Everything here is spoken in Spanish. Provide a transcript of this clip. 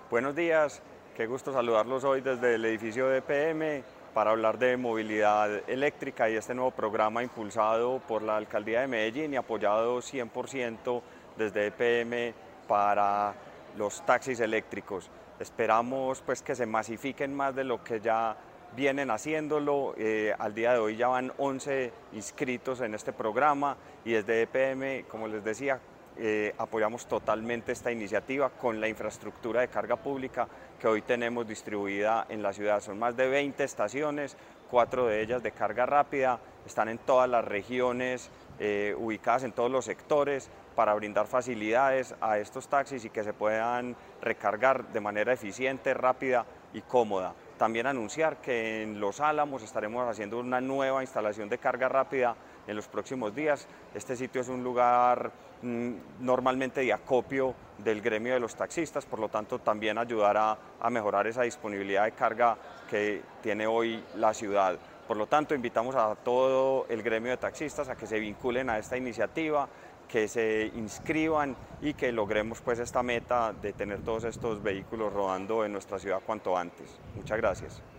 Buenos días, qué gusto saludarlos hoy desde el edificio de EPM para hablar de movilidad eléctrica y este nuevo programa impulsado por la Alcaldía de Medellín y apoyado 100% desde EPM para los taxis eléctricos. Esperamos pues que se masifiquen más de lo que ya vienen haciéndolo. Al día de hoy ya van 11 inscritos en este programa y desde EPM, como les decía, apoyamos totalmente esta iniciativa con la infraestructura de carga pública que hoy tenemos distribuida en la ciudad. Son más de 20 estaciones, 4 de ellas de carga rápida, están en todas las regiones, ubicadas en todos los sectores para brindar facilidades a estos taxis y que se puedan recargar de manera eficiente, rápida y cómoda. También anunciar que en Los Álamos estaremos haciendo una nueva instalación de carga rápida en los próximos días. Este sitio es un lugar normalmente de acopio del gremio de los taxistas, por lo tanto también ayudará a mejorar esa disponibilidad de carga que tiene hoy la ciudad. Por lo tanto, invitamos a todo el gremio de taxistas a que se vinculen a esta iniciativa, que se inscriban y que logremos pues esta meta de tener todos estos vehículos rodando en nuestra ciudad cuanto antes. Muchas gracias.